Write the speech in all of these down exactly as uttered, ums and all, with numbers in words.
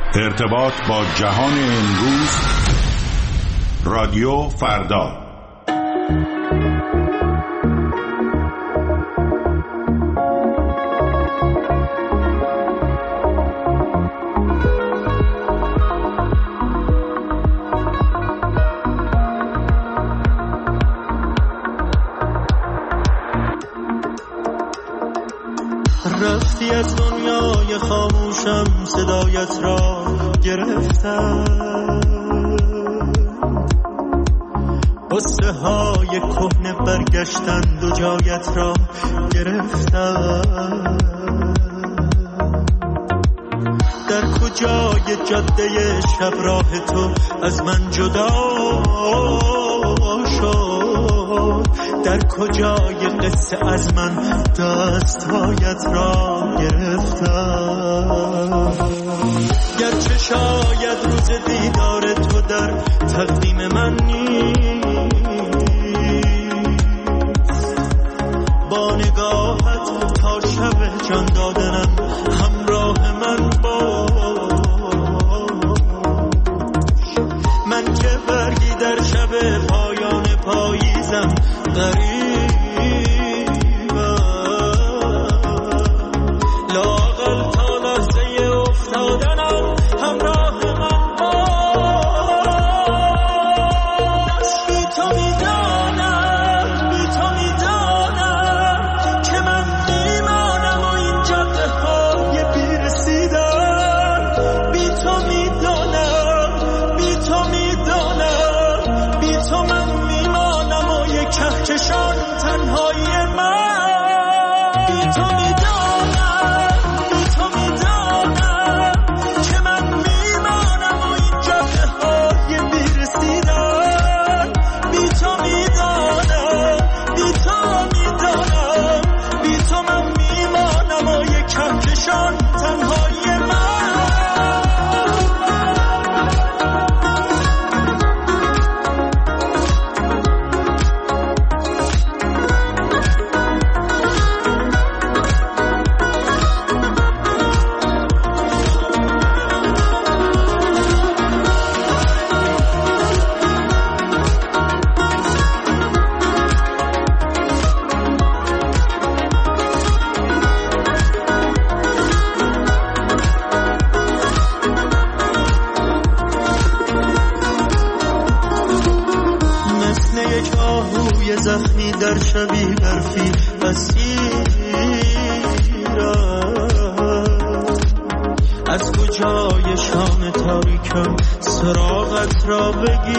ارتباط با جهان امروز، رادیو فردا. رفتی از دنیای خاموشم، صدایت را گرفتم، قصه های کهنه برگشتند و جایت را گرفتم. در کجای جاده شب راه تو از من جدا شد؟ در کجای قصه از من دستهایت را گرفتم؟ گرچه شاید روز دیدار تو در تقدیم من نیست، با نگاهت تا شب جان دادنم همراه من باش. من که برگی در شب پایان پاییزم غریبم، لااقل تا لحظه افتادنم همراه من باش. بی تو میدانم، بی تو میدانم که من میمانم و این جاده های بی رسیدم. بی تو میدانم، بی تو میدانم، بی تو من کهکشان تنهایی من. بی تو میدانم، بی تو میدانم که من میمانم و این جاده های بی رسیدن. بی تو میدانم، بی تو میدانم، بی تو من میمانم و یک کهکشان تنهایی من. زخمی در شبی برفی اسیرم، از کجای شام تاریکم سراغت را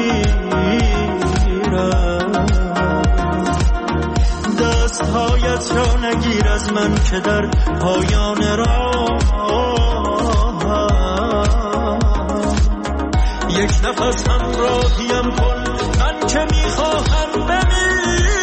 بگیرم؟ دستهایت را نگیر از من که در پایان راه یک نفس همراهیم کن، من که میخواهم بمیرم.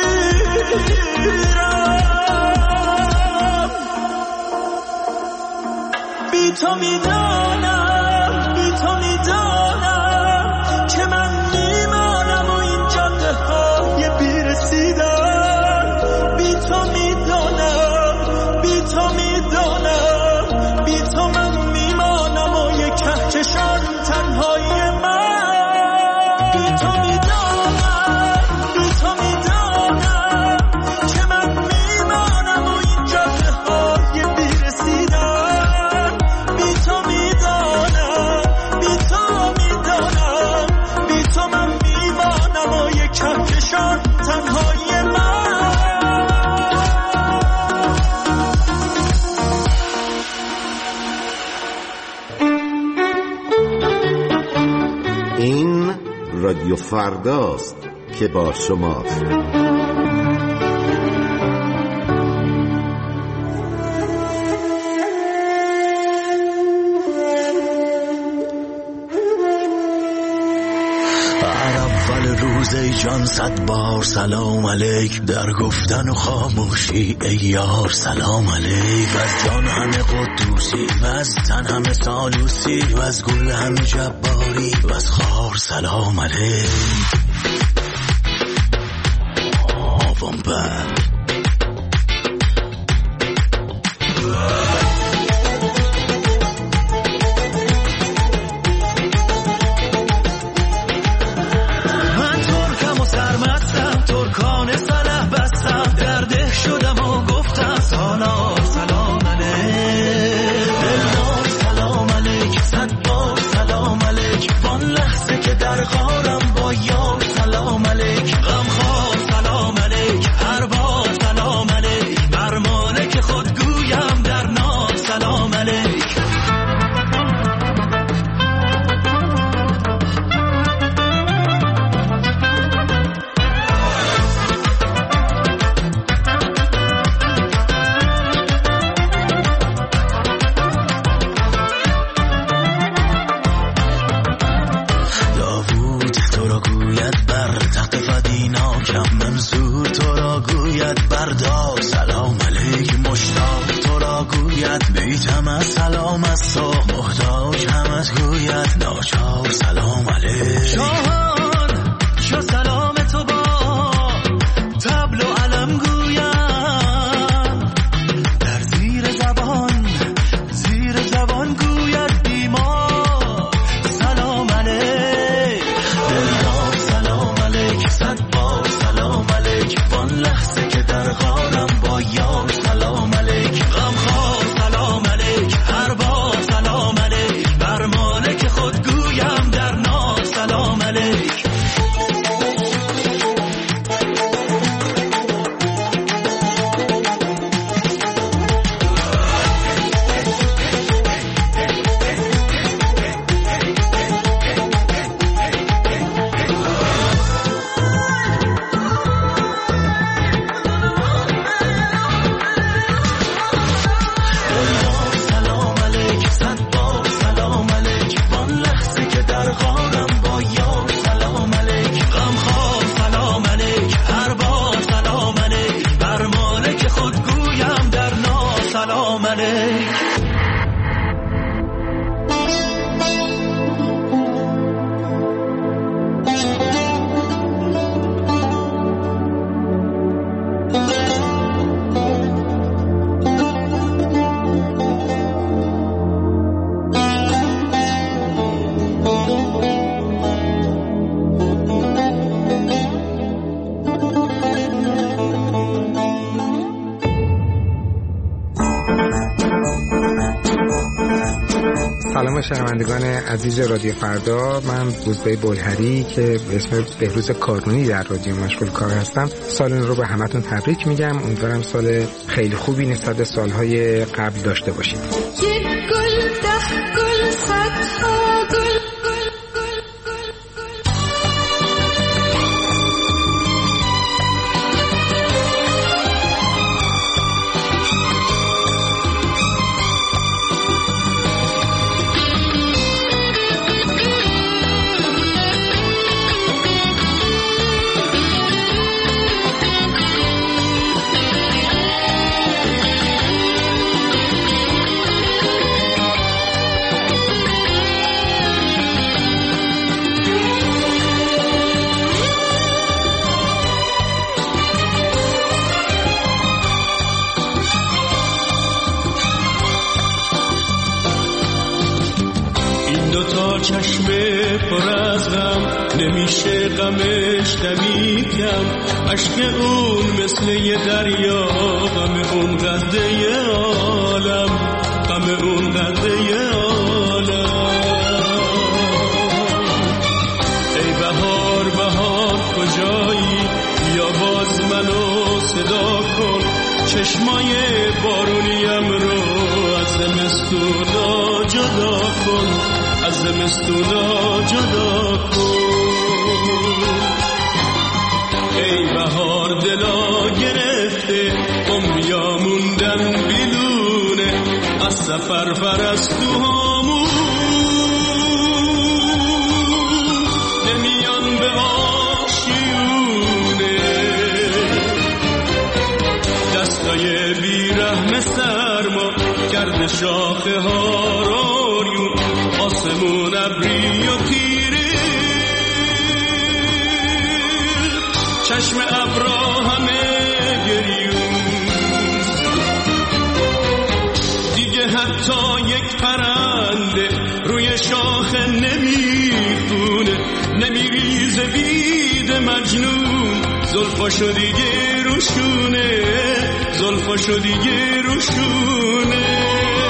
بی تو میدانم، بی تو میدانم که من میمانم و این جاده های بی رسیدن. بی تو میدانم، بی تو میدانم، بی تو من میمانم و یک کهکشان تنهایی من. بی تو میدانم، بی تو میدانم که من میمانم و این جاده های بی رسیدن. بی تو میدانم، بی تو میدانم، بی تو من میمانم و یک کهکشان تنهایی من. این رادیو فرداست که با شماست. روز ای جان صد بار سلام علیک، در گفتن و خاموشی ای یار سلام علیک. و از جان همه قدوسی و از تن همه سالوسی و از گل همه جباری و از خار سلام علیک. آوام بر محتاج هم از گوید ناچار سلام علیک. شاهان شا سلام تو با طبل و علم گویم، در زیر زبان زیر زبان گوید بیمار سلام علیک. دلدار سلام علیک، صد بار سلام علیک، وان لحظه که در غارم با یار سلام علیک. غمخوار سلام علیک، هر بار سلام علیک، بر مالک خود گویم در نار سلام علیک. سلام شنوندگان عزیز رادیو فردا، من روزبه بلهری که به اسم بهروز کارونی در رادیو مشغول کار هستم. سال نو رو به همتون تبریک میگم. امیدوارم سال خیلی خوبی نسبت به سالهای قبل داشته باشید. یک گل ده گل صدها گل گل گل گل چشم پر از غم نمیشه غمش دمی کم، عشق اون مثل یه دریا، غم اون قده عالم، غم اون قده عالم. ای بهار بهار کجایی، یا باز منو صدا کن، چشمای بارونیم رو از زمستونا جدا کن، از زمستونا جدا کن. ای بهار دلا گرفته، عمریا موندن بیلونه، از سفر پرستوهامون نمیان به آشیونه. دستای بیرحم سرما کرده شاخه ها روریون، آسمون ابری و تیره، چشم ابرا همه گریون. دیگه حتی یک پرنده روی شاخه نمیخونه، نمیریزه بید مجنون، زلفاشو دیگه روشونه، زلفاشو دیگه روشونه.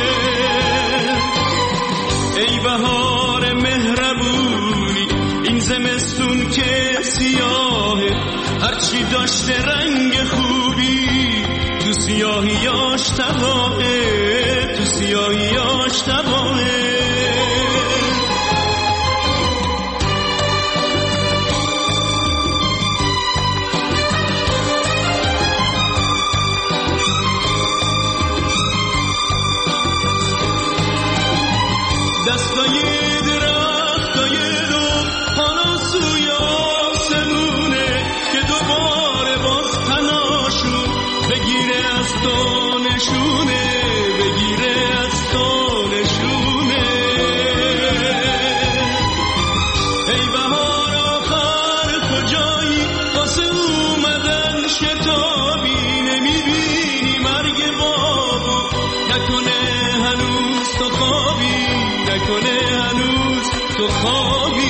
ای بهار مهربونی، این زمستون که سیاهه، هرچی داشته رنگ خوبی، تو سیاهیاش تباهه، تو سیاهیاش تباهه. دستای درختای رو حالا سوی آسمونه، که دوباره باز تناشون بگیره از تو نشونه، بگیره از تو نشونه. تو خوابی.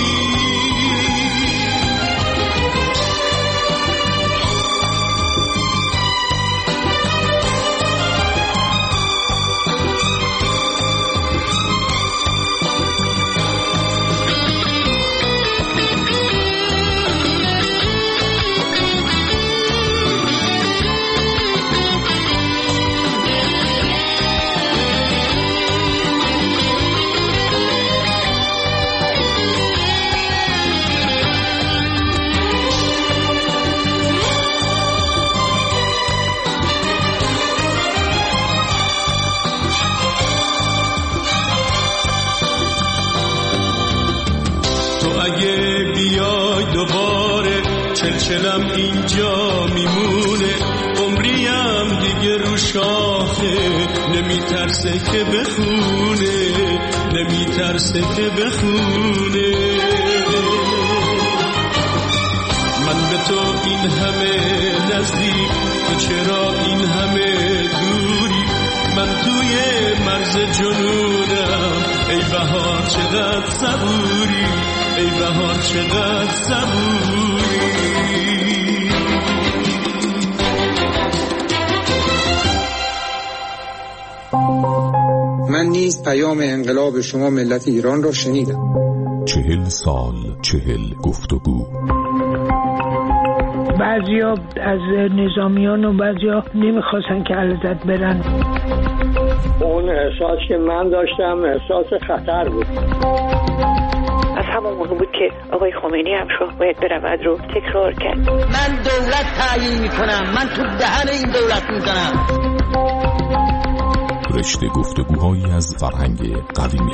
چلچلم اینجا میمونه، عمریم دیگه رو شاخه، نمیترسه که بخونه، نمیترسه که بخونه. من به تو این همه نزدیک، تو چرا این همه دوری؟ من توی مرز جنونم، ای بهار چقدر صبوری، ای بهار چقدر صبوری. من نیز پیام انقلاب شما ملت ایران را شنیدم. چهل سال چهل گفتگو. بعضیا از نظامیان و بعضیا نمیخواستن که علازت برن. اون احساس که من داشتم احساس خطر بود. از همون موقع بود که آقای خمینی هم شاه باید برود رو تکرار کرد. من دولت تعیین میکنم، من تو دهن این دولت میزنم. رشته گفتگوهایی از فرهنگ قدیمی.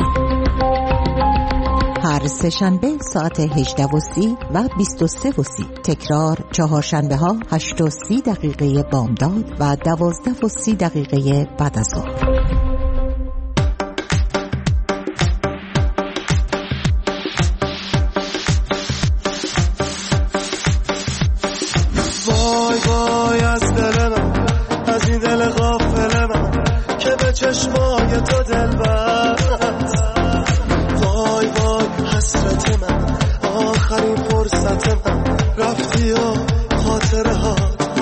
هر سه شنبه ساعت هجده و سی و بیست و سه و سی. تکرار چهارشنبه ها هشت و سی دقیقه بامداد و دوازده و سی دقیقه بعد از ظهر. وای وای از دل من، از این دل غافل من که به چشمای تو دل بست. وای وای حسرت من، آخرین فرصت من، رفتی و خاطره ها.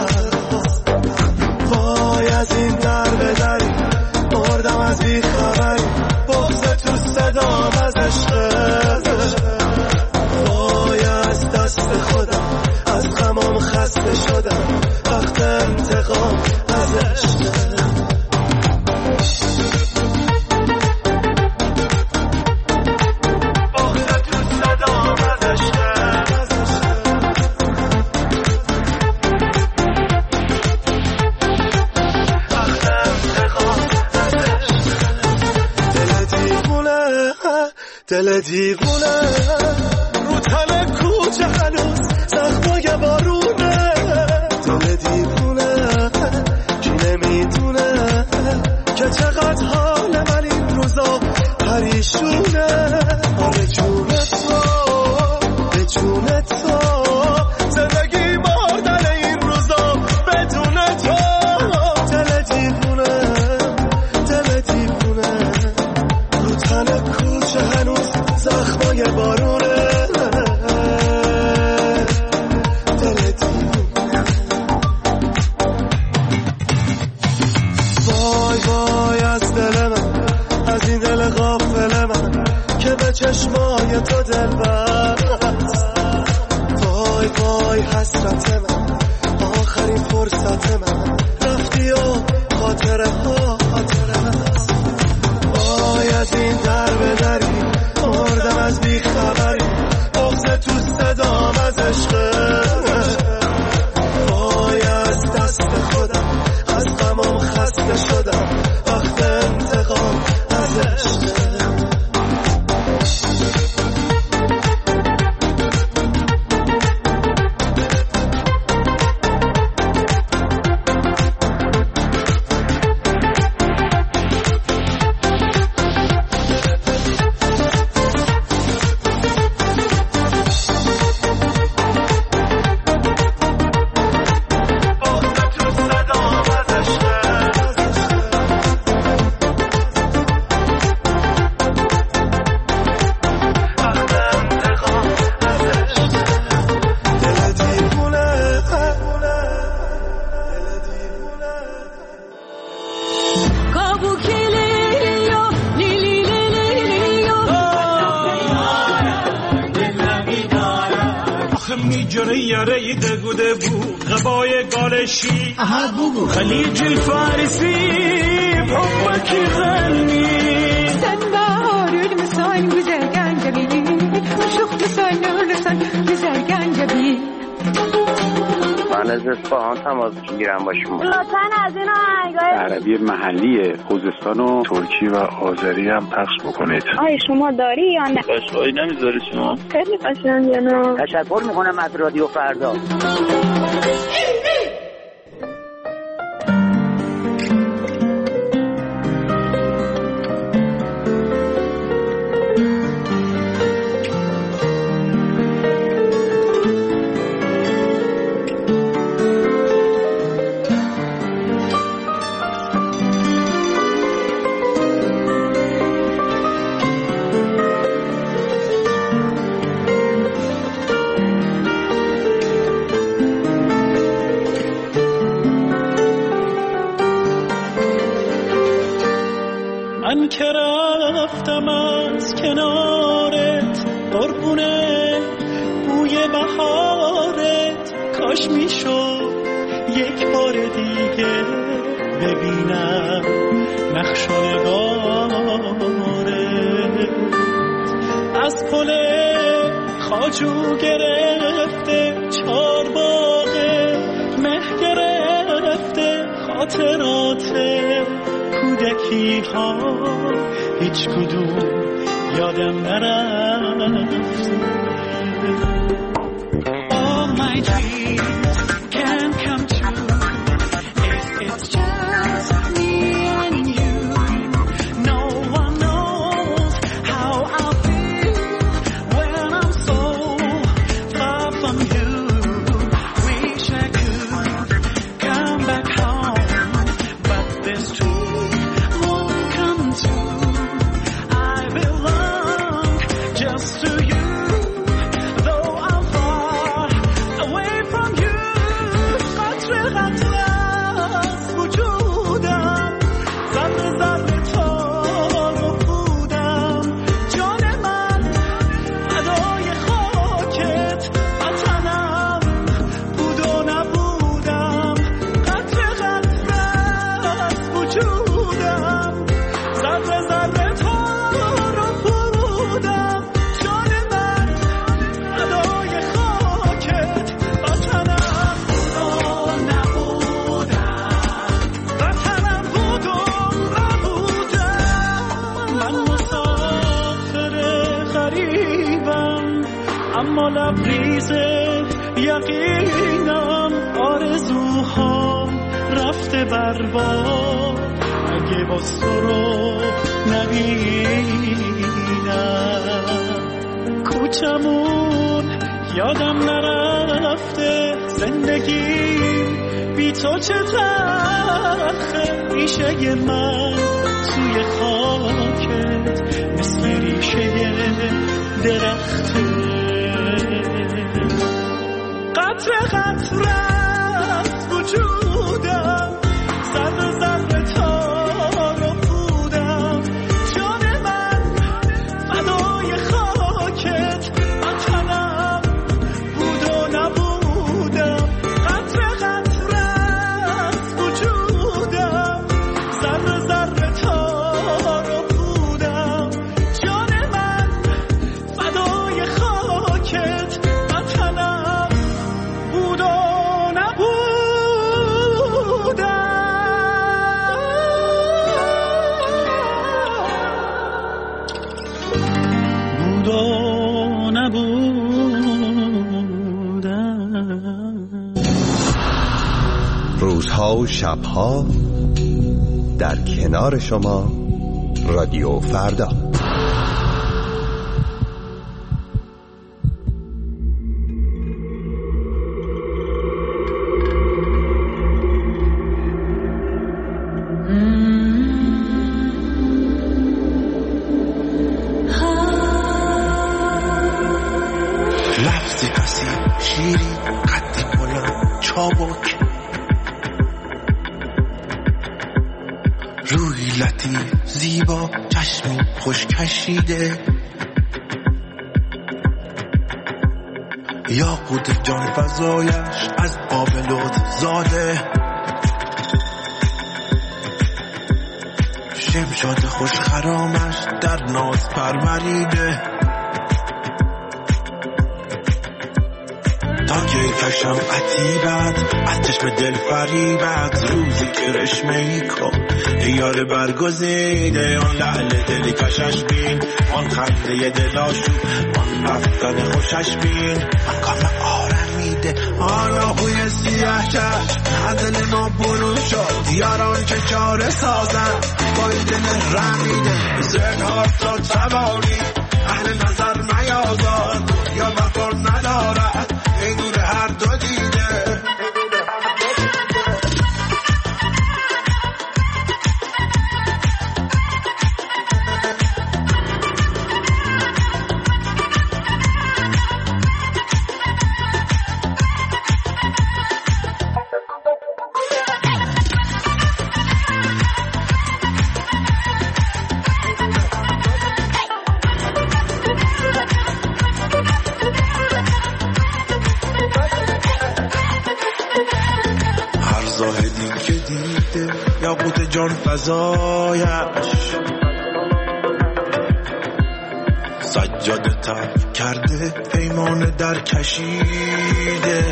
وای از این در به دری، مردم از بی خبری، بغض تو صدام از عشق. وای از دست خودم، از غمام خسته شدم، وقت انتقام از عشق. دل دیوونه رو تن کوچه هنوز زخمای بارونه. دل دیوونه کی نمیدونه که چقدر حال من این روزا پریشونه. آره جون تو به جون تو، زندگی مردن این روزا بدون تو. دل دیوونه دل دیوونه رو تن کوچه هنوز زخمای بارونه. دل دیوونه. وای وای از دل من، از این دل غافل من که به چشمای تو دل بست. وای وای حسرت من، آخرین فرصت من، رفتی و خاطره ها خاطره هست. وای از این در به دری، مردم از بی خبری، بغض تو صدام از عشق. وای از دست خودم، از غمام خسته شدم، وقت انتقام از عشق. جره یاره دگوده بو غبای گالشی اها بگو خلیج الفارسی بحبك يغني سنبار المسان وزرقان جميل وشخت سان ورسان وزرقان جميل من از اصفهان تماس میگیرم با شما. لطفاً از این آهنگای عربی محلی خوزستان و ترکی و آذری هم پخش بکنید. آیا شما داری یا نه؟ قشقایی نمیذاری شما؟ خیلی قشنگه نه. تشکر میکنم از رادیو فردا. من که رفتم از کنارت قربونه بوی بهارت کاش میشد یک بار دیگه ببینم نقش و نگارت از پل خواجو گرفته چار باغه مه گرفته خاطرات کودکی ها هیچ کدوم یادم نرفت. All my dreams can come true if it's just me and you. No one knows how I feel when I'm so far from you. Wish I could come back home, but this dream won't come true. I belong just to you, though I'm far away from you. قطر قطر از وجودم ذره ذره تار و پودم جان من فدای خاکت وطنم بود و نبودم قطر قطر از وجودم ذره ذره تار و پودم جان من فدای خاکت وطنم بود و نبودم وطنم بود و نبودم. من مسافر غریبم اما لبریز یقینم آرزوهام رفته برباد اگه باز تو رو نبینم. کوچمون یادم نرفته زندگیم بی تو چه تلخه. ریشه من توی خاکت مثل ریشه درخته. قطر قطر از وجودم ذره ذره تار و پودم جان من فدای خاکت وطنم بود و نبودم. قطر قطر از وجودم ذره ذره تار و پودم جان من فدای خاکت وطنم بود و روزها و شبها در کنار شما رادیو فردا. لفظی هستی شیری قدی بلند چابک روی لطیف زیبا چشمی خوش کشیده یاقوت جان فزایش از آب لطف زاده، شمشاد خوش خرامش در ناز پروریده. تا که کشم عتیبت از چشم دل فریبت، روزی که رشمه ای کن ای یار برگزیده. آن لعل دلی کشش بین، آن خنده دلاشو، آن رفتن خوشش بین، آن کام آرمیده. آن آهوی سیاه چشم از دل ما برون شد، یاران که چاره سازن با این دل رمیده. زنهار تا توانی اهل نظر میازار، یا وفا ندارد ای نور هر دو دیده. یاقوت جان فزایش سجاده تر کرده، پیمان در کشیده.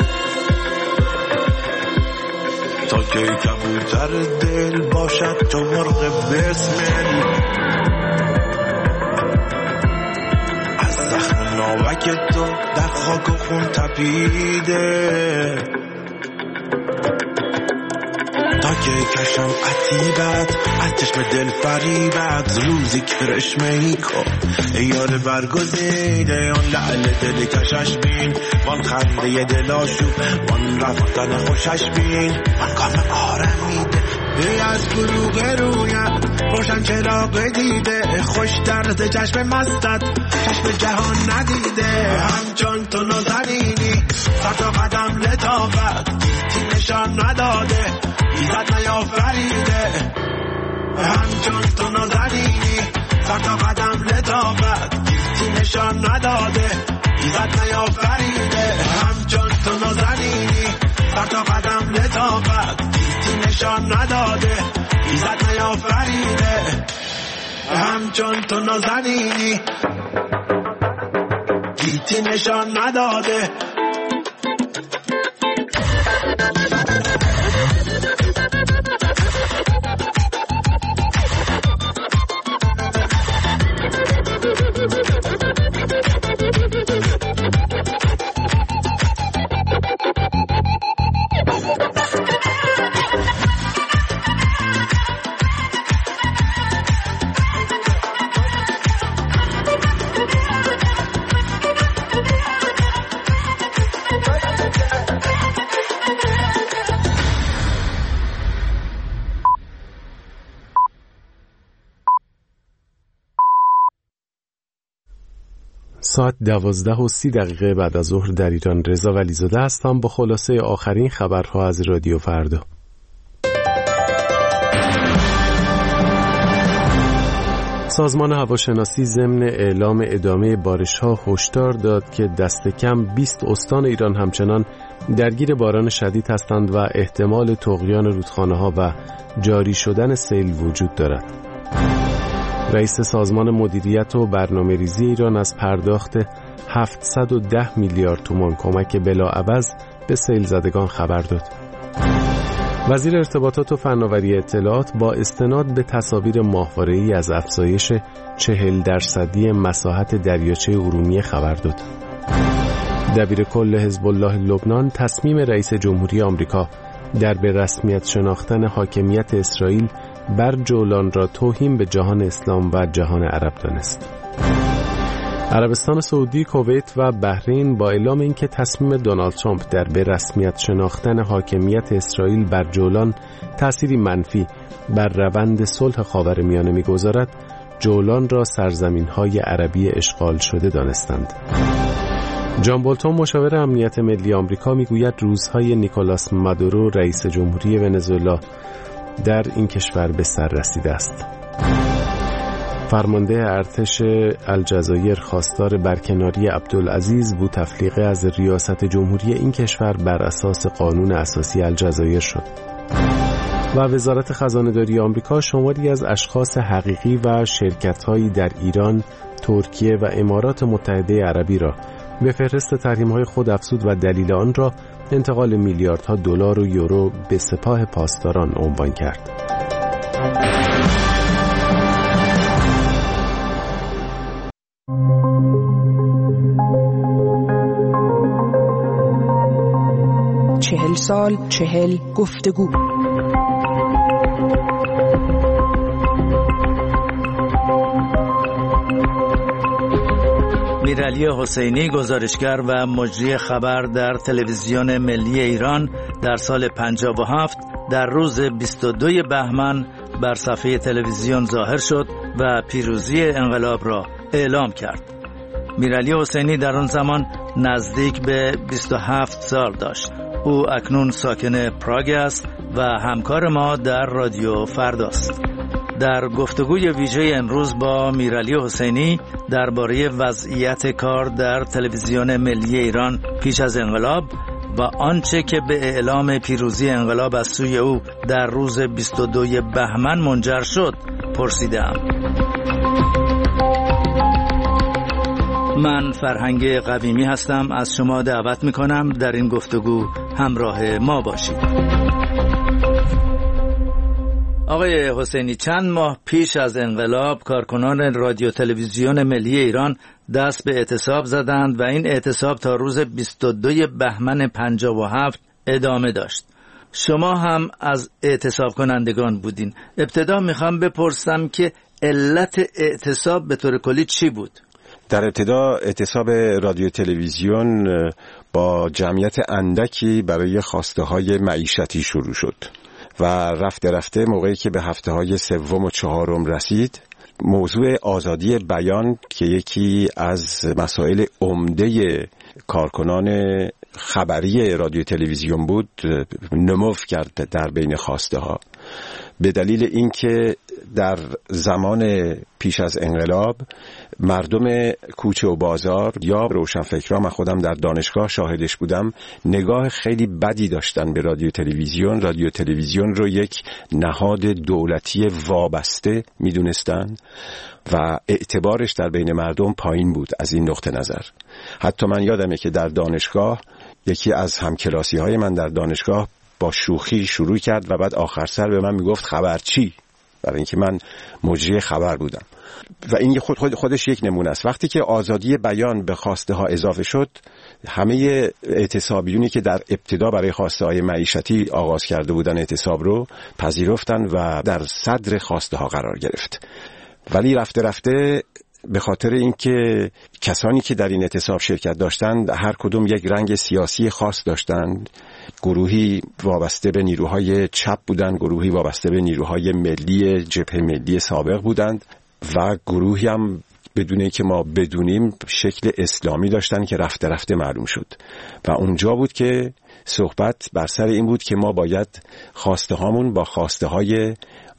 تا که کبوتر دل باشد تو مرغ بسمل، از زخم ناوک تو در خاک و خون تپیده. تا که کشم عتیبت از چشم دل فریبت، روزی که رشمه ای کن ای یار برگزیده. آن لعل دل کشش بین، وان خنده دلاشو، وان رفتن خوشش بین، وان کام آرمیده. ای از فروغ رویم روشن چراغ دیده، خوش درد چشم مستت چشم جهان ندیده. همچون تو نازنینی سر تا قدم لطافت، نشان نداده ایزد نیافریده. همچون تو نازنینی سر تا قدم لطافت، نشان نداده ایزد نیافریده. همچون تو نازنینی سر تا قدم لطافت، نشان نداده ایزد نیافریده. همچون تو نازنینی گیتی نشان نداده. ساعت دوازده و سی دقیقه بعد از ظهر در ایران. رضا ولیزاده هستم با خلاصه آخرین خبرها از رادیو فردا. سازمان هواشناسی ضمن اعلام ادامه بارش‌ها هشدار داد که دست کم بیست استان ایران همچنان درگیر باران شدید هستند و احتمال طغیان رودخانه‌ها و جاری شدن سیل وجود دارد. رئیس سازمان مدیریت و برنامه‌ریزی ایران از پرداخت هفتصد و ده میلیارد تومان کمک بلاعوض به سیل زدگان خبر داد. وزیر ارتباطات و فناوری اطلاعات با استناد به تصاویر ماهواره‌ای از افزایش چهل درصدی مساحت دریاچه ارومیه خبر داد. دبیر کل حزب الله لبنان تصمیم رئیس جمهوری آمریکا در به رسمیت شناختن حاکمیت اسرائیل بر جولان را توهین به جهان اسلام و جهان عرب دانست. عربستان سعودی، کویت و بحرین با اعلام اینکه تصمیم دونالد ترامپ در به رسمیت شناختن حاکمیت اسرائیل بر جولان تأثیری منفی بر روند صلح خاورمیانه می‌گذارد، جولان را سرزمین‌های عربی اشغال شده دانستند. جان بولتون مشاور امنیت ملی آمریکا میگوید روزهای نیکولاس مادورو رئیس جمهوری ونزوئلا در این کشور به سر رسیده است. فرمانده ارتش الجزایر خواستار برکناری عبدالعزیز بوتفلیقه از ریاست جمهوری این کشور بر اساس قانون اساسی الجزایر شد. و وزارت خزانه‌داری آمریکا شماری از اشخاص حقیقی و شرکت‌هایی در ایران، ترکیه و امارات متحده عربی را به فهرست تحریم‌های خود افزود و دلیل آن را انتقال میلیاردها دلار و یورو به سپاه پاسداران عنوان کرد. چهل سال چهل گفتگو. میرعلی حسینی، گزارشگر و مجری خبر در تلویزیون ملی ایران، در سال پنجاه و هفت در روز بیست و دوم بهمن بر صفحه تلویزیون ظاهر شد و پیروزی انقلاب را اعلام کرد. میرعلی حسینی در آن زمان نزدیک به بیست و هفت سال داشت. او اکنون ساکن پراگ است و همکار ما در رادیو فرداست. در گفتگوی ویژه امروز با میرعلی حسینی درباره وضعیت کار در تلویزیون ملی ایران پیش از انقلاب و آنچه که به اعلام پیروزی انقلاب از سوی او در روز بیست و دوم بهمن منجر شد پرسیدم. من فرهنگ قویمی هستم. از شما دعوت میکنم در این گفتگو همراه ما باشید. آقای حسینی، چند ماه پیش از انقلاب کارکنان رادیو تلویزیون ملی ایران دست به اعتصاب زدند و این اعتصاب تا روز بیست و دوم بهمن پنجاه و هفت ادامه داشت. شما هم از اعتصاب کنندگان بودین. ابتدا میخوام بپرسم که علت اعتصاب به طور کلی چی بود؟ در ابتدا اعتصاب رادیو تلویزیون با جمعیت اندکی برای خواسته های معیشتی شروع شد و رفته رفته موقعی که به هفته های سوم و چهارم رسید، موضوع آزادی بیان که یکی از مسائل عمده کارکنان خبری رادیو تلویزیون بود نمو کرد در بین خواسته ها، به دلیل اینکه در زمان پیش از انقلاب مردم کوچه و بازار یا روشنفکران، من خودم در دانشگاه شاهدش بودم، نگاه خیلی بدی داشتن به رادیو تلویزیون. رادیو تلویزیون رو یک نهاد دولتی وابسته میدونستن و اعتبارش در بین مردم پایین بود. از این نقطه نظر حتی من یادمه که در دانشگاه یکی از همکلاسی های من در دانشگاه با شوخی شروع کرد و بعد آخر سر به من میگفت خبرچی، برای اینکه من مجری خبر بودم. و این خود خود خودش یک نمونه است. وقتی که آزادی بیان به خواسته ها اضافه شد، همه اعتصابیونی که در ابتدا برای خواسته های معیشتی آغاز کرده بودن اعتصاب رو پذیرفتن و در صدر خواسته ها قرار گرفت. ولی رفته رفته به خاطر اینکه کسانی که در این اعتصاب شرکت داشتند هر کدوم یک رنگ سیاسی خاص داشتند، گروهی وابسته به نیروهای چپ بودند، گروهی وابسته به نیروهای ملی جبهه ملی سابق بودند و گروهی هم بدون اینکه ما بدونیم شکل اسلامی داشتن که رفته رفته معلوم شد. و اونجا بود که صحبت بر سر این بود که ما باید خواسته هامون با خواسته های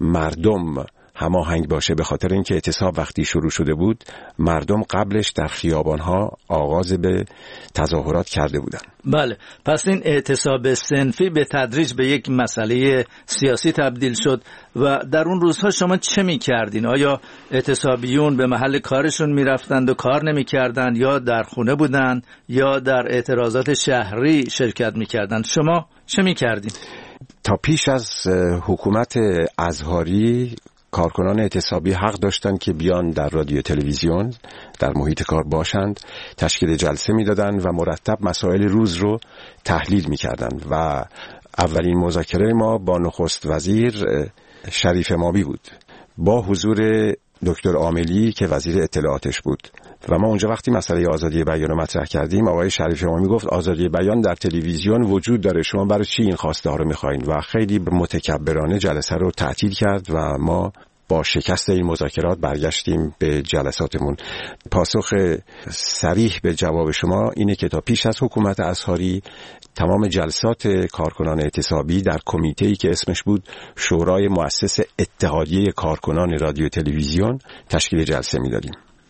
مردم هماهنگ باشه، به خاطر اینکه اعتصاب وقتی شروع شده بود مردم قبلش در خیابان‌ها آغاز به تظاهرات کرده بودن. بله، پس این اعتصاب صنفی به تدریج به یک مسئله سیاسی تبدیل شد. و در اون روزها شما چه می‌کردین؟ آیا اعتصابیون به محل کارشون می‌رفتند و کار نمی‌کردند، یا در خونه بودند، یا در اعتراضات شهری شرکت می‌کردند؟ شما چه می‌کردین؟ تا پیش از حکومت ازهاری کارکنان اعتصابی حق داشتند که بیان در رادیو تلویزیون در محیط کار باشند، تشکیل جلسه میدادند و مرتب مسائل روز رو تحلیل میکردند. و اولین مذاکره ما با نخست وزیر شریف امامی بود با حضور دکتر عاملی که وزیر اطلاعاتش بود. و ما اونجا وقتی مسئله آزادی بیان رو مطرح کردیم، آقای شریف امامی گفت آزادی بیان در تلویزیون وجود داره، شما برای چی این خواسته ها رو میخواین؟ و خیلی متکبرانه جلسه رو تعطیل کرد و ما با شکست این مذاکرات برگشتیم به جلساتمون. پاسخ صریح به جواب شما اینه که تا پیش از حکومت اصحاری تمام جلسات کارکنان اعتصابی در کمیته‌ای که اسمش بود شورای مؤسس اتحادیه کارکنان رادیو تلویزیون تشکیل جلسه می‌دادیم.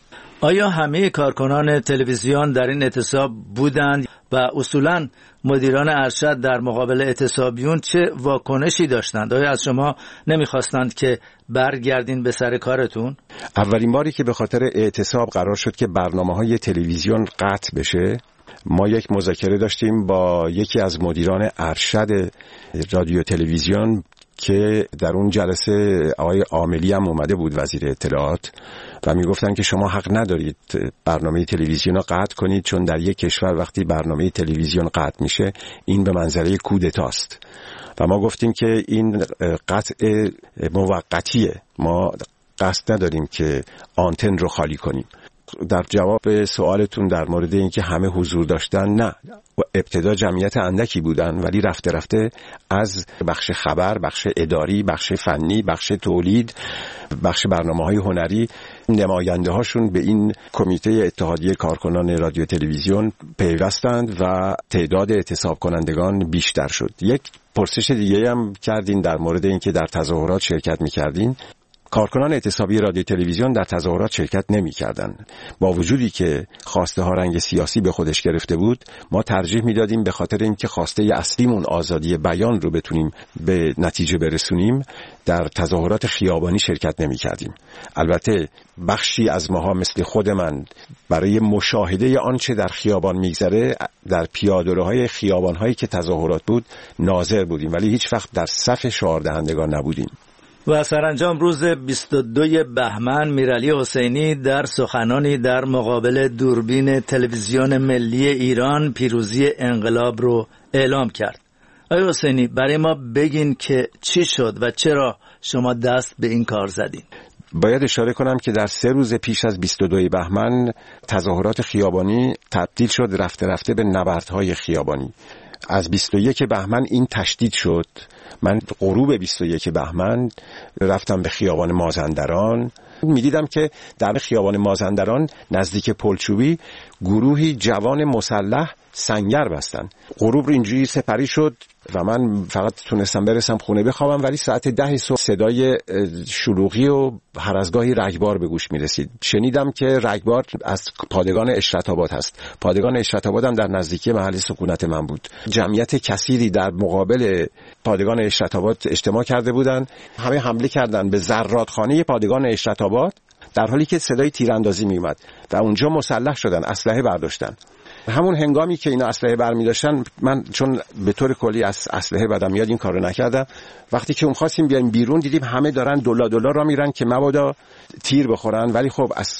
آیا همه کارکنان تلویزیون در این اعتصاب بودند و اصولاً مدیران ارشد در مقابل اعتصابیون چه واکنشی داشتند؟ آیا از شما نمیخواستند که برگردین به سر کارتون؟ اولین باری که به خاطر اعتصاب قرار شد که برنامه‌های تلویزیون قطع بشه، ما یک مذاکره داشتیم با یکی از مدیران ارشد رادیو تلویزیون که در اون جلسه آقای عاملی هم اومده بود، وزیر اطلاعات، و میگفتن که شما حق ندارید برنامه تلویزیون رو قطع کنید، چون در یک کشور وقتی برنامه تلویزیون قطع میشه این به منزله کودتاست. و ما گفتیم که این قطع موقتیه، ما قصد نداریم که آنتن رو خالی کنیم. در جواب سوالتون در مورد اینکه همه حضور داشتن، نه، ابتدا جمعیت اندکی بودن، ولی رفته رفته از بخش خبر، بخش اداری، بخش فنی، بخش تولید، بخش برنامه‌های هنری نماینده هاشون به این کمیته اتحادیه کارکنان رادیو تلویزیون پیوستند و تعداد اعتصاب کنندگان بیشتر شد. یک پرسش دیگه هم کردین در مورد اینکه در تظاهرات شرکت می‌کردین. کارکنان اعتصابی رادیو تلویزیون در تظاهرات شرکت نمی‌کردن. با وجودی که خواسته ها رنگ سیاسی به خودش گرفته بود، ما ترجیح میدادیم به خاطر اینکه خواسته اصلیمون آزادی بیان رو بتونیم به نتیجه برسونیم، در تظاهرات خیابانی شرکت نمی‌کردیم. البته بخشی از ماها مثل خود من برای مشاهده آنچه در خیابان میگذره در پیاده‌روهای خیابان‌هایی که تظاهرات بود ناظر بودیم، ولی هیچ وقت در صف شعار دهندگان نبودیم. و سرانجام روز بیست و دو بهمن میرعلی حسینی در سخنانی در مقابل دوربین تلویزیون ملی ایران پیروزی انقلاب رو اعلام کرد. آقای حسینی، برای ما بگین که چی شد و چرا شما دست به این کار زدین؟ باید اشاره کنم که در سه روز پیش از بیست و دو بهمن تظاهرات خیابانی تبدیل شد رفته رفته به نبردهای خیابانی. از بیست و یک بهمن این تشدید شد. من غروب بیست و یک بهمن رفتم به خیابان مازندران، میدیدم که در خیابان مازندران نزدیک پلچوبی گروهی جوان مسلح سنگر بستن. غروب اینجوری سپری شد و من فقط تونستم برسم خونه بخوابم، ولی ساعت ده صبح صدای شلوغی و هر از گاهی رگبار به گوش میرسید. شنیدم که رگبار از پادگان اشرت آباد هست. پادگان اشرت آباد هم در نزدیکی محل سکونت من بود. جمعیت کثیری در مقابل پادگان اشرت آباد اجتماع کرده بودند. همه حمله کردند به زرادخانه پادگان اشرت آباد در حالی که صدای تیراندازی می اومد و اونجا مسلح شدن، اسلحه برداشتن. همون هنگامی که اینا اسلحه برمی داشتن، من چون به طور کلی از اسلحه بدم میاد این کارو نکردم. وقتی که اون خواستیم بیایم بیرون دیدیم همه دارن دلا دلا را میرن که مبادا تیر بخورن، ولی خب از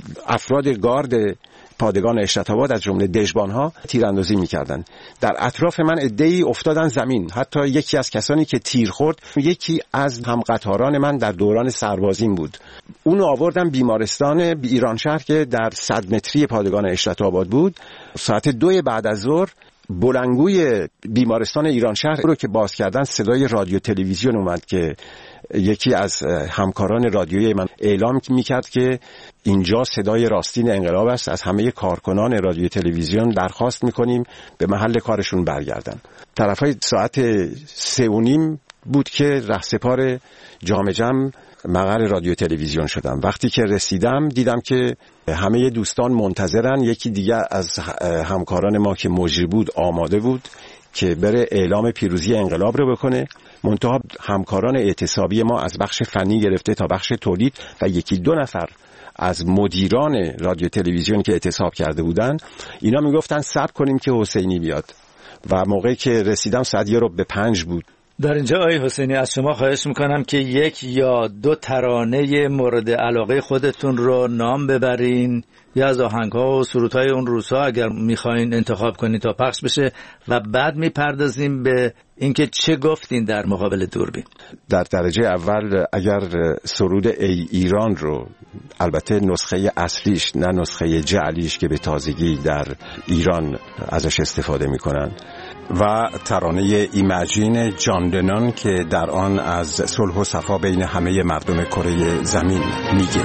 افراد گارد پادگان اشرت آباد از جمله دژبان‌ها تیراندازی می‌کردن. در اطراف من عده‌ای افتادن زمین. حتی یکی از کسانی که تیر خورد یکی از همقطاران من در دوران سربازیم بود. اون آوردن بیمارستان ایرانشهر که در صد متری پادگان اشرت آباد بود. ساعت دو بعد از ظهر بلنگوی بیمارستان ایرانشهر رو که باز کردن صدای رادیو تلویزیون اومد که یکی از همکاران رادیویی من اعلام میکرد که اینجا صدای راستین انقلاب است، از همه کارکنان رادیو تلویزیون درخواست میکنیم به محل کارشون برگردن. طرفای ساعت سه و نیم بود که رهسپار جام جم مقر رادیو تلویزیون شدم. وقتی که رسیدم دیدم که همه دوستان منتظرن. یکی دیگه از همکاران ما که مجری بود آماده بود که بره اعلام پیروزی انقلاب رو بکنه. منتها همکاران اعتصابی ما از بخش فنی گرفته تا بخش تولید و یکی دو نفر از مدیران رادیو تلویزیون که اعتصاب کرده بودن، اینا میگفتن صبر کنیم که حسینی بیاد و موقعی که رسیدم ساعت یه رو به پنج بود. در اینجا آقای حسینی از شما خواهش میکنم که یک یا دو ترانه مورد علاقه خودتون رو نام ببرین یا از آهنگ‌ها و سرودهای اون روزها اگر می‌خواین انتخاب کنید تا پخش بشه و بعد می‌پردازیم به اینکه چه گفتین در مقابل دوربین. در درجه اول اگر سرود ای ایران رو، البته نسخه اصلیش نه نسخه جعلیش که به تازگی در ایران ازش استفاده میکنن، و ترانه ایمجین جان لنون که در آن از صلح و صفا بین همه مردم کره زمین میگه.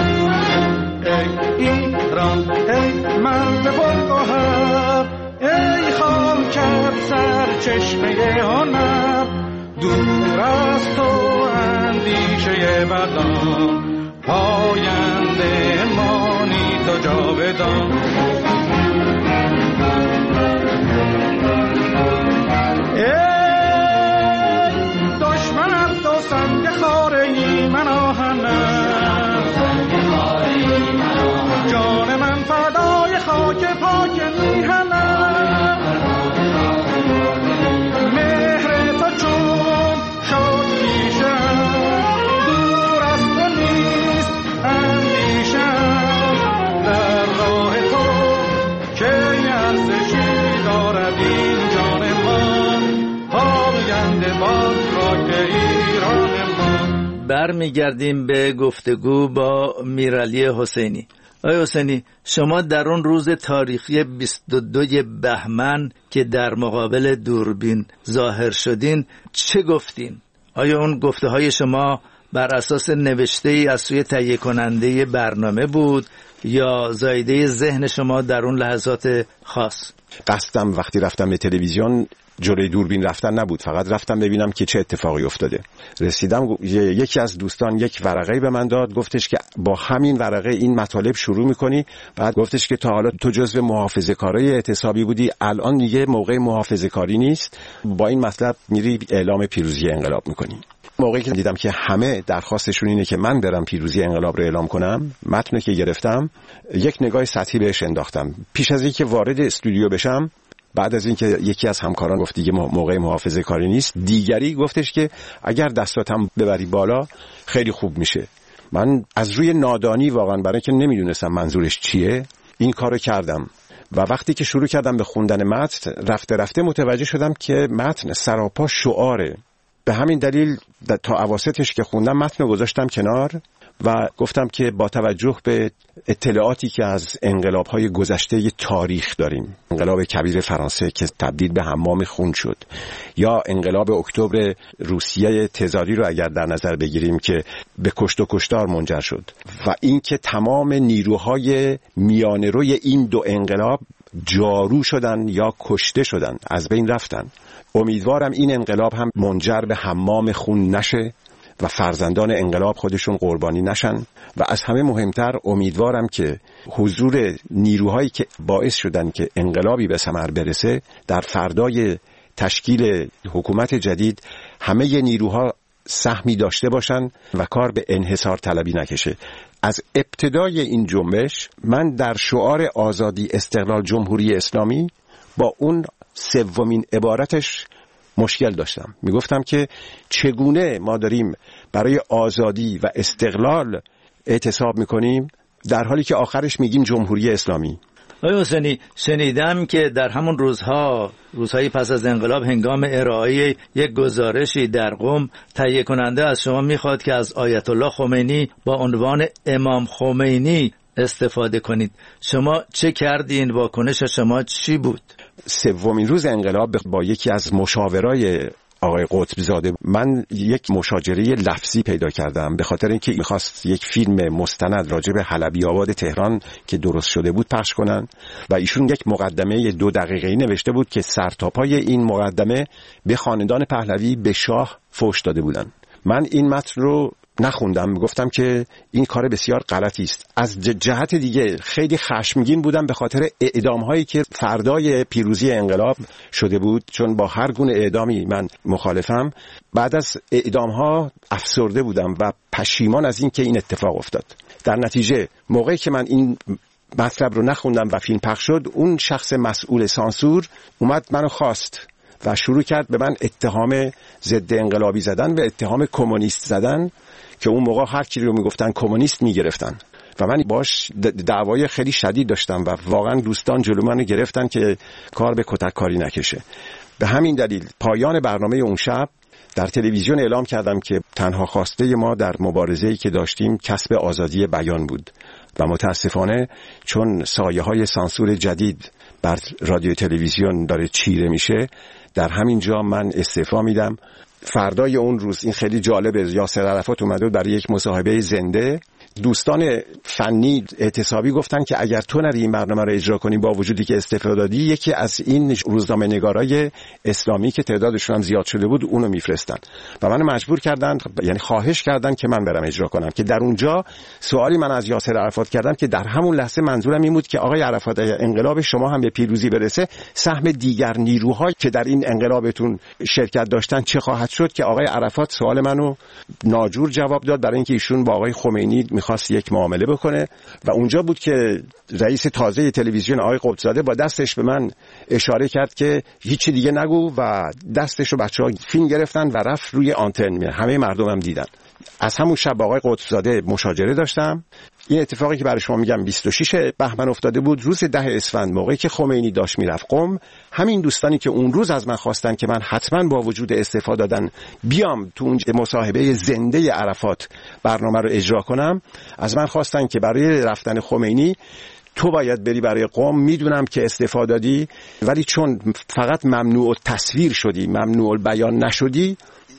ای ایران ای مرد بلگوهر، ای خاکت سرچشمه هنر، دور از تو اندیشه بدان، پاینده مانی تو جاودان. ای دشمن تو سنگ خاره من آهنم، جان من فدای خاک پاک میهنم، مهر تو چون شد پیشم، دور از تو نیست اندیشم، در راه تو که ارزشی دارد این جان من، پاینده باد خاک ایران من. برمیگردیم به گفتگو با میرعلی حسینی. آقای حسینی، شما در اون روز تاریخی بیست و دوی بهمن که در مقابل دوربین ظاهر شدین چه گفتین؟ آیا اون گفته های شما بر اساس نوشته ای از سوی تهیه کننده برنامه بود یا زایده ذهن شما در اون لحظات خاص؟ قصدم وقتی رفتم به تلویزیون جلوی دوربین رفتن نبود، فقط رفتم ببینم که چه اتفاقی افتاده. رسیدم یکی از دوستان یک ورقه‌ای به من داد، گفتش که با همین ورقه این مطالب شروع می‌کنی. بعد گفتش که تا حالا تو جزو محافظه‌کارای اعتصابی بودی، الان دیگه موقع محافظه‌کاری نیست، با این مطلب میری اعلام پیروزی انقلاب می‌کنی. موقعی که دیدم که همه درخواستشون اینه که من برم پیروزی انقلاب رو اعلام کنم، متنی که گرفتم یک نگاه سطحی بهش انداختم. پیش از اینکه وارد استودیو بشم، بعد از اینکه یکی از همکاران گفت دیگه موقع محافظه کاری نیست، دیگری گفتش که اگر دستاتم ببری بالا خیلی خوب میشه. من از روی نادانی واقعا، برای که نمیدونستم منظورش چیه، این کارو کردم و وقتی که شروع کردم به خوندن متن، رفته رفته متوجه شدم که متن سراپا شعاره. به همین دلیل تا اواسطش که خوندم متن رو گذاشتم کنار و گفتم که با توجه به اطلاعاتی که از انقلاب‌های گذشته تاریخ داریم، انقلاب کبیر فرانسه که تبدیل به حمام خون شد، یا انقلاب اکتبر روسیه تزاری رو اگر در نظر بگیریم که به کشت و کشتار منجر شد، و اینکه تمام نیروهای میانه‌روی این دو انقلاب جارو شدن یا کشته شدن، از بین رفتن. امیدوارم این انقلاب هم منجر به حمام خون نشه و فرزندان انقلاب خودشون قربانی نشن، و از همه مهمتر امیدوارم که حضور نیروهایی که باعث شدن که انقلابی به ثمر برسه در فردای تشکیل حکومت جدید همه نیروها سهمی داشته باشن و کار به انحصار طلبی نکشه. از ابتدای این جنبش من در شعار آزادی، استقلال، جمهوری اسلامی با اون سومین عبارتش مشکل داشتم. میگفتم که چگونه ما داریم برای آزادی و استقلال اعتصاب میکنیم در حالی که آخرش میگیم جمهوری اسلامی. آقای حسینی، شنیدم که در همون روزها روزهای پس از انقلاب هنگام ارائه یک گزارشی در قم، تهیه کننده از شما میخواد که از آیت الله خمینی با عنوان امام خمینی استفاده کنید. شما چه کردین؟ واکنش شما چی بود؟ سومین روز انقلاب با یکی از مشاورای آقای قطب زاده من یک مشاجره لفظی پیدا کردم، به خاطر اینکه می‌خواست یک فیلم مستند راجع به حلبی آباد تهران که درست شده بود پخش کنن و ایشون یک مقدمه دو دقیقه‌ای نوشته بود که سرتاپای این مقدمه به خاندان پهلوی به شاه فحش داده بودن. من این متن رو نخوندم، گفتم که این کار بسیار غلطی است. از جهت دیگه خیلی خشمگین بودم به خاطر اعدام‌هایی که فردای پیروزی انقلاب شده بود، چون با هر گونه اعدامی من مخالفم. بعد از اعدام‌ها افسرده بودم و پشیمان از این که این اتفاق افتاد. در نتیجه موقعی که من این مطلب رو نخوندم و فیلم پخش شد، اون شخص مسئول سانسور اومد منو خواست و شروع کرد به من اتهام ضد انقلابی زدن و اتهام کمونیست زدن، که اون موقع هر کی رو میگفتن کمونیست میگرفتن. و من باش دعوای خیلی شدید داشتم و واقعا دوستان جلو منو گرفتن که کار به کتک کاری نکشه. به همین دلیل پایان برنامه اون شب در تلویزیون اعلام کردم که تنها خواسته ما در مبارزه‌ای که داشتیم کسب آزادی بیان بود و متاسفانه چون سایه های سانسور جدید بر رادیو تلویزیون داره چیره میشه، در همین جا من استعفا میدم. فردای اون روز این خیلی جالبه، یاسر عرفات اومده برای یک مصاحبه زنده. دوستان فنی اعتصابی گفتن که اگر تو نری این برنامه رو اجرا کنی با وجودی که استعفا دادی، یکی از این روزنامه نگارای اسلامی که تعدادشون هم زیاد شده بود اونو میفرستن و منو مجبور کردن، یعنی خواهش کردن که من برم اجرا کنم. که در اونجا سوالی من از یاسر عرفات کردم که در همون لحظه منظورم این بود که آقای عرفات انقلاب شما هم به پیروزی برسه، سهم دیگر نیروهایی که در این انقلابتون شرکت داشتن چه خواهد شد؟ که آقای عرفات سوال منو ناجور جواب داد، برای اینکه ایشون با آقای خمینی میخواست یک معامله بکنه و اونجا بود که رئیس تازه تلویزیون آقای قطب‌زاده با دستش به من اشاره کرد که هیچی دیگه نگو و دستشو بچه‌ها فیلم گرفتن و رفت روی آنتن. همه مردم هم دیدن. از همون شب با آقای قطب‌زاده مشاجره داشتم. این اتفاقی که برای شما میگم بیست و شش بهمن افتاده بود. روز ده اسفند موقعی که خمینی داشت میرفت قم، همین دوستانی که اون روز از من خواستن که من حتما با وجود استعفا دادن بیام تو اون مصاحبه زنده عرفات برنامه رو اجرا کنم، از من خواستن که برای رفتن خمینی تو باید بری برای قم، میدونم که استعفا دادی ولی چون فقط ممنوع التصویر شدی، ممنوع البیان نشدی،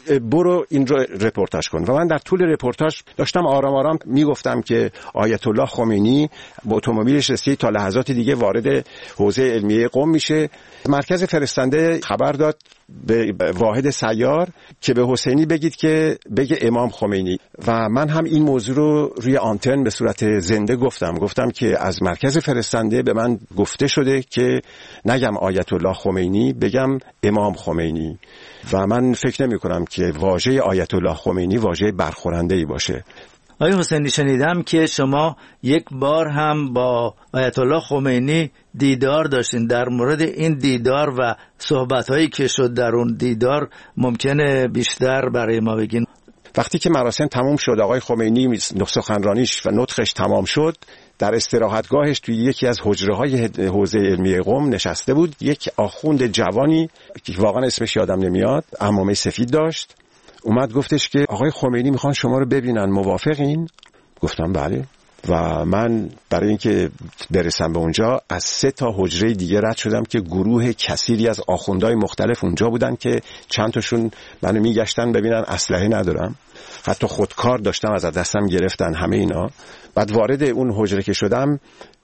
برو این رو رپورتاج کن. و من در طول رپورتاج داشتم آرام آرام میگفتم که آیت الله خمینی با اتومبیلش رسید تا لحظات دیگه وارد حوزه علمیه قم میشه. مرکز فرستنده خبر داد به واحد سیار که به حسینی بگید که بگه امام خمینی. و من هم این موضوع رو روی آنتن به صورت زنده گفتم گفتم که از مرکز فرستنده به من گفته شده که نگم آیت الله خمینی، بگم امام خمینی. و من فکر نمی کنم که واژه آیت الله خمینی واژه برخورنده‌ای باشه. آقای حسینی، شنیدم که شما یک بار هم با آیت الله خمینی دیدار داشتین. در مورد این دیدار و صحبت‌هایی که شد در اون دیدار ممکنه بیشتر برای ما بگین؟ وقتی که مراسم تموم شد، آقای خمینی سخنرانیش و نطقش تمام شد، در استراحتگاهش توی یکی از حجره‌های حوزه علمی قم نشسته بود. یک آخوند جوانی که واقعا اسمش یادم نمیاد، عمامه سفید داشت، اومد گفتش که آقای خمینی میخوان شما رو ببینن، موافقین؟ گفتم بله. و من برای اینکه برسم به اونجا از سه تا حجره دیگه رد شدم که گروه کثیری از آخوندهای مختلف اونجا بودن که چند تاشون منو میگشتن ببینن اسلحه ندارم، حتی خودکار داشتم از دستم گرفتن همه اینا. بعد وارد اون حجره که شدم،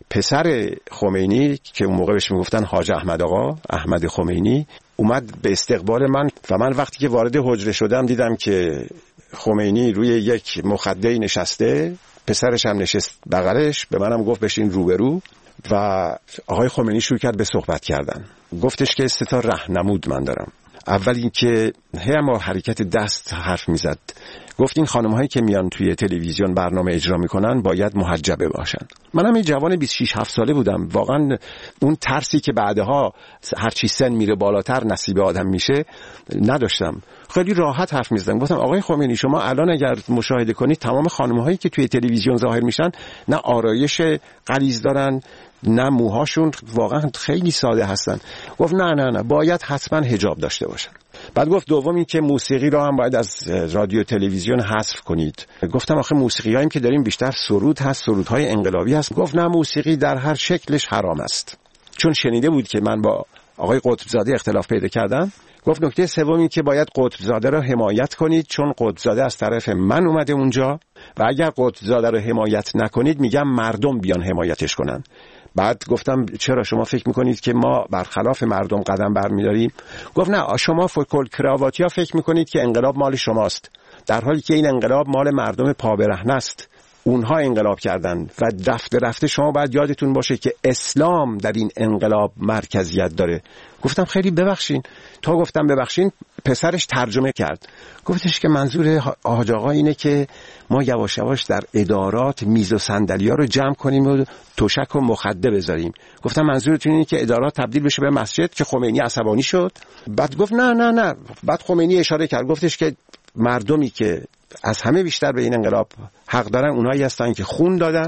پسر خمینی که اون موقع بهش میگفتن حاج احمد آقا، احمد خمینی، اومد به استقبال من. و من وقتی که وارد حجره شدم دیدم که خمینی روی یک مخده‌ای نشسته، پسرش هم نشست بغلش، به منم گفت بشین روبرو. و آقای خمینی شروع کرد به صحبت کردن. گفتش که سه تا راهنمود من دارم. اول این که هم حرکت دست حرف میزد، گفت این خانم هایی که میان توی تلویزیون برنامه اجرا میکنن باید محجبه باشن. منم یه جوان بیست و شش هفت ساله بودم، واقعا اون ترسی که بعدها هرچی سن میره بالاتر نصیب آدم میشه نداشتم. خیلی راحت حرف میزدم. گفتم آقای خمینی شما الان اگر مشاهده کنید تمام خانم هایی که توی تلویزیون ظاهر میشن نه آرایش غلیظ دارن نه موهاشون واقعا خیلی ساده هستن. گفت نه نه نه باید حتما حجاب داشته باشن. بعد گفت دوم این که موسیقی رو هم باید از رادیو تلویزیون حذف کنید. گفتم آخه موسیقیایی که داریم بیشتر سرود هست، سرودهای انقلابی هست. گفت نه موسیقی در هر شکلش حرام است. چون شنیده بود که من با آقای قطب‌زاده اختلاف پیدا کردم. گفت نکته سوم این که باید قطب‌زاده رو حمایت کنید چون قطب‌زاده از طرف من اومده اونجا و اگر قطب‌زاده رو حمایت نکنید میگم مردم بیان حمایتش کنن. بعد گفتم چرا شما فکر میکنید که ما برخلاف مردم قدم برمیداریم؟ گفت نه شما فکل کراواتیا فکر میکنید که انقلاب مال شماست، در حالی که این انقلاب مال مردم پابرهنه است. اونها انقلاب کردن و رفته رفته شما باید یادتون باشه که اسلام در این انقلاب مرکزیت داره. گفتم خیلی ببخشین. تا گفتم ببخشین پسرش ترجمه کرد، گفتش که منظور حاج آقا اینه که ما یواش یواش در ادارات میز و صندلی‌ها رو جمع کنیم و تشک و مخده بذاریم. گفتم منظورتون اینه که ادارات تبدیل بشه به مسجد؟ که خمینی عصبانی شد. بعد گفت نه نه نه. بعد خمینی اشاره کرد گفتش که مردمی که از همه بیشتر به این انقلاب حق دارن اونایی هستن که خون دادن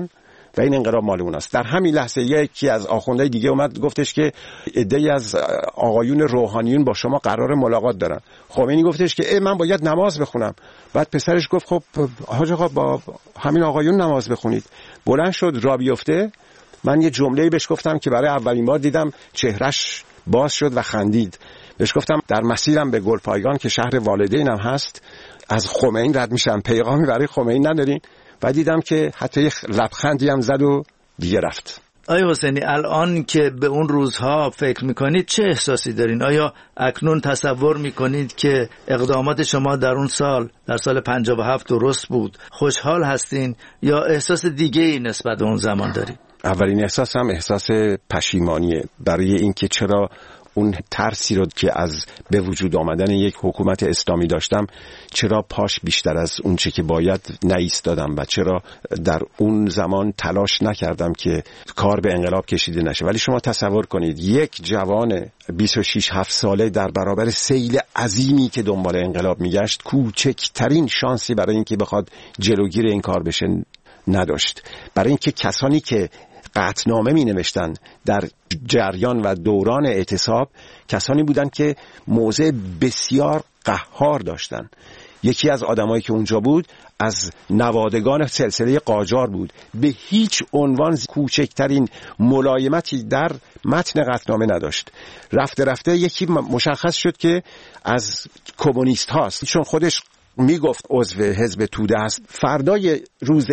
و این انقلاب مال اوناست. در همین لحظه یکی از آخوندهای دیگه اومد گفتش که عده‌ای از آقایون روحانیون با شما قرار ملاقات دارن. خمینی گفتش که من باید نماز بخونم. بعد پسرش گفت خب حاج آقا با همین آقایون نماز بخونید. بلند شد را بیفته. من یه جمله‌ای بهش گفتم که برای اولین بار دیدم چهرش باز شد و خندید. بهش گفتم در مسیرم به گلپایگان که شهر والدینم هست از خمینی رد میشم، پیغامی برای خمینی ندارین؟ و دیدم که حتی یه لبخندی هم زد و دیگه رفت. آیا حسینی الان که به اون روزها فکر میکنید چه احساسی دارین؟ آیا اکنون تصور میکنید که اقدامات شما در اون سال در سال پنجاه و هفت درست بود؟ خوشحال هستین یا احساس دیگه ای نسبت به اون زمان دارید؟ اولین احساس هم احساس پشیمانیه برای اینکه چرا اون ترسی رو که از به وجود آمدن یک حکومت اسلامی داشتم چرا پاش بیشتر از اون چه که باید نایستادم و چرا در اون زمان تلاش نکردم که کار به انقلاب کشیده نشه. ولی شما تصور کنید یک جوان بیست و شش هفت ساله در برابر سیل عظیمی که دنبال انقلاب میگشت کوچکترین شانسی برای اینکه بخواد جلوگیر این کار بشه نداشت. برای اینکه کسانی که قطعنامه می نوشتن در جریان و دوران اعتصاب کسانی بودن که موضع بسیار قهار داشتن. یکی از آدمایی که اونجا بود از نوادگان سلسله قاجار بود. به هیچ عنوان کوچکترین ملایمتی در متن قطعنامه نداشت. رفته رفته یکی مشخص شد که از کمونیست هاست، چون خودش میگفت عضو حزب توده است. فردای روز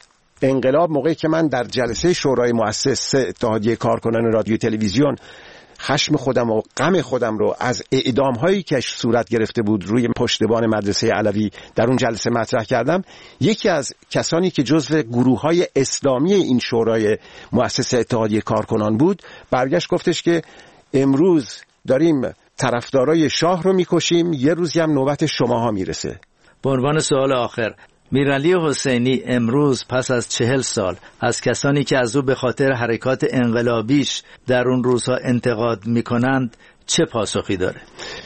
انقلاب موقعی که من در جلسه شورای مؤسس اتحادیه کارکنان رادیو تلویزیون خشم خودم و غم خودم رو از اعدام هایی که صورت گرفته بود روی پشتبان مدرسه علوی در اون جلسه مطرح کردم، یکی از کسانی که جزو گروه های اسلامی این شورای مؤسس اتحادیه کارکنان بود برگشت گفتش که امروز داریم طرفدارای شاه رو میکشیم، یه روزی هم نوبت شماها میرسه. به عنوان سوال آخر، میرعلی حسینی امروز پس از چهل سال از کسانی که از او به خاطر حرکات انقلابیش در اون روزها انتقاد میکنند چه پاسخی داره؟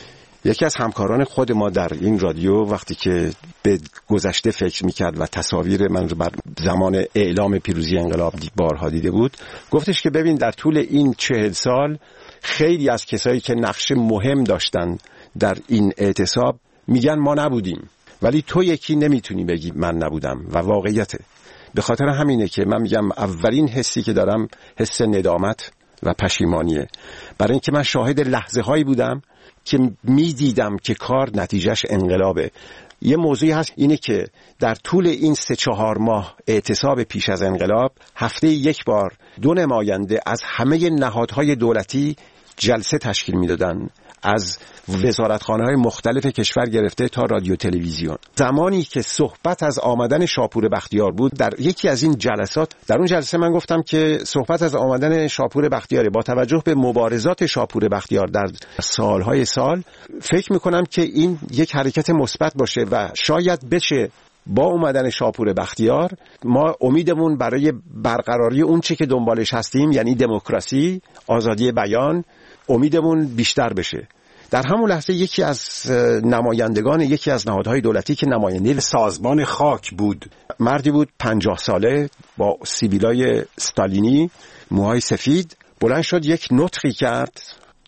یکی از همکاران خود ما در این رادیو وقتی که به گذشته فکر میکرد و تصاویر من رو بر زمان اعلام پیروزی انقلاب بارها دیده بود، گفتش که ببین در طول این چهل سال خیلی از کسایی که نقش مهم داشتن در این اعتصاب میگن ما نبودیم، ولی تو یکی نمیتونی بگی من نبودم و واقعیته. به خاطر همینه که من میگم اولین حسی که دارم حس ندامت و پشیمانیه، برای اینکه من شاهد لحظه هایی بودم که میدیدم که کار نتیجهش انقلابه. یه موضوعی هست اینه که در طول این سه چهار ماه اعتصاب پیش از انقلاب هفته یک بار دو نماینده از همه نهادهای دولتی جلسه تشکیل میدادن، از وزارتخانه‌های مختلف کشور گرفته تا رادیو تلویزیون. زمانی که صحبت از آمدن شاپور بختیار بود در یکی از این جلسات، در اون جلسه من گفتم که صحبت از آمدن شاپور بختیار با توجه به مبارزات شاپور بختیار در سالهای سال فکر میکنم که این یک حرکت مثبت باشه و شاید بشه با اومدن شاپور بختیار ما امیدمون برای برقراری اون چه که دنبالش هستیم، یعنی دموکراسی، آزادی بیان، امیدمون بیشتر بشه. در همون لحظه یکی از نمایندگان یکی از نهادهای دولتی که نماینده سازمان خاک بود، مردی بود پنجاه ساله با سیبیلای استالینی، موهای سفید، بلند شد یک نطقی کرد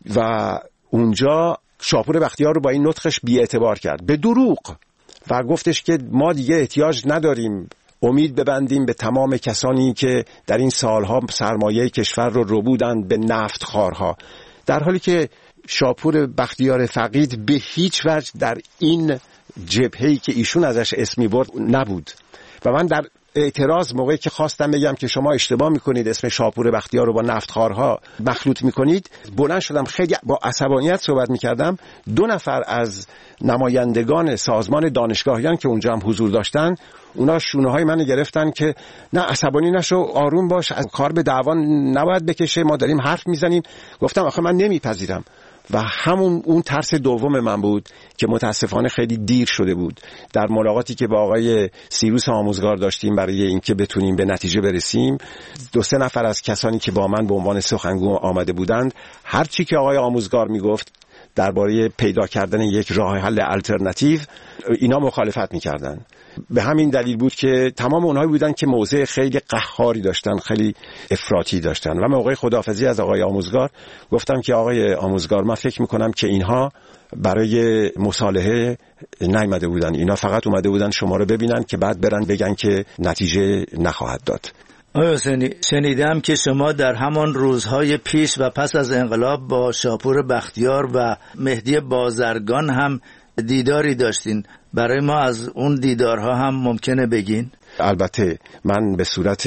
و اونجا شاپور بختیار رو با این نطقش بی‌اعتبار کرد به دروغ و گفتش که ما دیگه احتیاج نداریم امید ببندیم به تمام کسانی که در این سالها سرمایه کشور رو ربودند به نفتخوارها، در حالی که شاپور بختیار فقید به هیچ وجه در این جبهه‌ای که ایشون ازش اسمی برد نبود. و من در اعتراض موقعی که خواستم بگم که شما اشتباه میکنید اسم شاپور بختیار رو با نفتخوارها مخلوط میکنید، بلند شدم خیلی با عصبانیت صحبت میکردم. دو نفر از نمایندگان سازمان دانشگاهیان که اونجا هم حضور داشتن، اونا شونه های منو گرفتن که نه عصبانی نشو، آروم باش، از کار به دعوا نباید بکشه، ما داریم حرف میزنیم. گفتم آخه من نمیپذیرم. و همون اون ترس دوم من بود که متاسفانه خیلی دیر شده بود. در ملاقاتی که با آقای سیروس آموزگار داشتیم برای اینکه بتونیم به نتیجه برسیم، دو سه نفر از کسانی که با من به عنوان سخنگو آمده بودند، هر چی که آقای آموزگار میگفت درباره پیدا کردن یک راه حل الटरनेटिव اینا مخالفت می‌کردن. به همین دلیل بود که تمام اونهایی بودن که موضع خیلی قهاری داشتن، خیلی افراطی داشتن. و موقع خداحافظی از آقای آموزگار گفتم که آقای آموزگار من فکر می‌کنم که اینها برای مصالحه نیامده بودن، اینا فقط اومده بودن شما رو ببینن که بعد برن بگن که نتیجه نخواهد داد. آیا شنیدم که شما در همان روزهای پیش و پس از انقلاب با شاپور بختیار و مهدی بازرگان هم دیداری داشتین. برای ما از اون دیدارها هم ممکنه بگین؟ البته من به صورت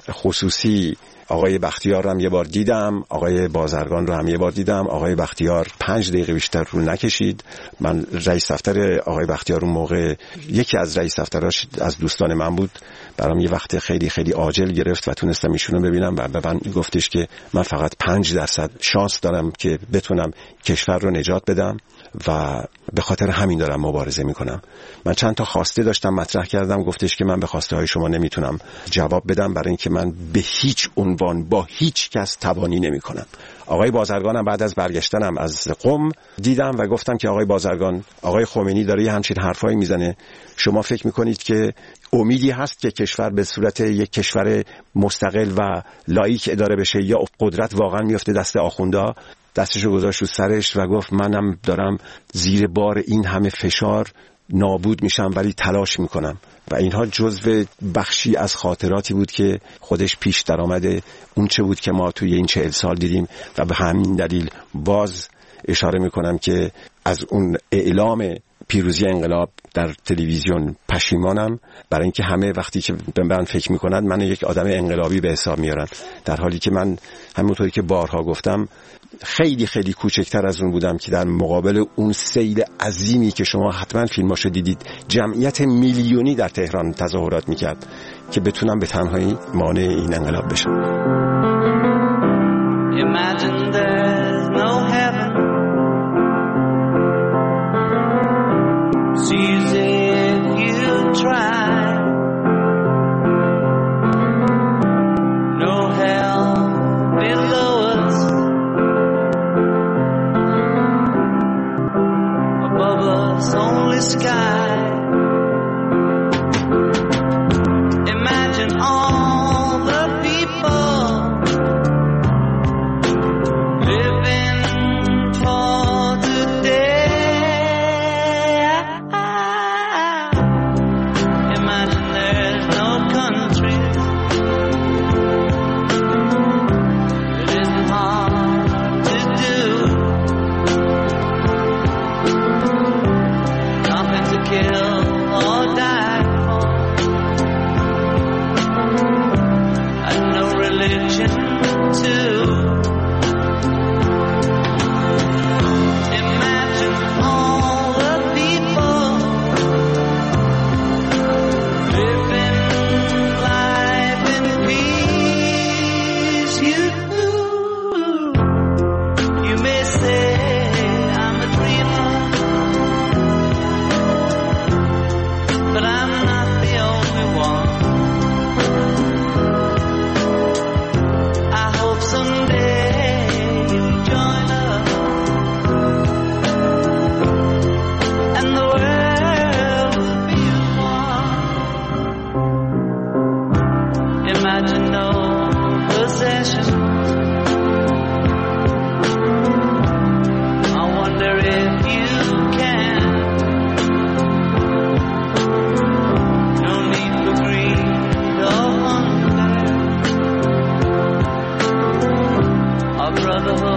خصوصی آقای بختیار رو هم یه بار دیدم، آقای بازرگان رو هم یه بار دیدم. آقای بختیار پنج دقیقه بیشتر رو نکشید. من رئیس دفتر آقای بختیار اون موقع یکی از رئیس دفتراش از دوستان من بود، برام یه وقت خیلی خیلی عاجل گرفت و تونستم ایشونو ببینم و به من گفتش که من فقط پنج درصد شانس دارم که بتونم کشور رو نجات بدم و به خاطر همین دارم مبارزه میکنم. من چند تا خواسته داشتم مطرح کردم، گفتش که من به خواسته های شما نمیتونم جواب بدم برای اینکه من به هیچ عنوان با هیچ کس توانی نمیکنم. آقای بازرگانم بعد از برگشتنم از قم دیدم و گفتم که آقای بازرگان، آقای خمینی داره یه همچین حرفایی میزنه، شما فکر میکنید که امیدی هست که کشور به صورت یک کشور مستقل و لاییک اداره بشه یا قدرت واقعا میفته دست آخوندا؟ دستشو گذاشت رو سرش و گفت منم دارم زیر بار این همه فشار نابود میشم ولی تلاش میکنم. و اینها جزو بخشی از خاطراتی بود که خودش پیش در آمده اون چه بود که ما توی این چهل سال دیدیم. و به همین دلیل باز اشاره میکنم که از اون اعلام پیروزی انقلاب در تلویزیون پشیمانم، برای اینکه همه وقتی که به من فکر میکنند من یک آدم انقلابی به حساب میارن، در حالی که من همونطوری که بارها گفتم خیلی خیلی کوچکتر از اون بودم که در مقابل اون سیل عظیمی که شما حتما فیلماشو دیدید، جمعیت میلیونی در تهران تظاهرات میکرد، که بتونم به تنهایی مانع این انقلاب بشم. Imagine there's no heaven. Sees if you try. No hell below us. Above us only sky. Imagine all the people living for today. Imagine there's no countries. It isn't hard to do. Nothing to kill or die for. And no religion too. Imagine all the people living life in peace. You, you may say I'm a dreamer, but I'm not the only one. I hope someday you'll join us, and the world will be as one. Imagine no possessions. I wonder if you can. No need for greed or hunger. Our brotherhood